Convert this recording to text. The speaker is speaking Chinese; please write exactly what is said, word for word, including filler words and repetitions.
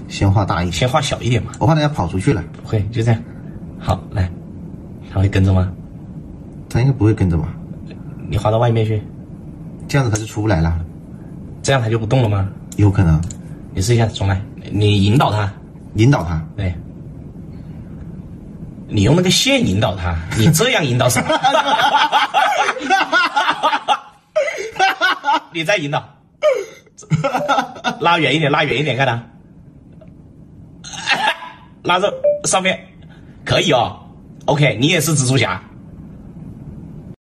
先画大一点， 先画小一点嘛。 我怕它要跑出去了。 不会，就这样。好，来，它会跟着吗？ 它应该不会跟着吧？ 你画到外面去， 这样子它就出不来了。 这样它就不动了吗？ 有可能。 你试一下，重来，你引导它， 引导它。 对。你用那个线引导它，你这样引导什么？你再引导，拉远一点，拉远一点，看它，拉着上面，可以哦。OK， 你也是蜘蛛侠。